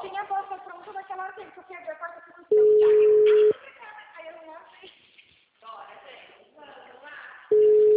tem a bosta pronta daquela hora que eu perdi a quarta posição. Aí eu não achei.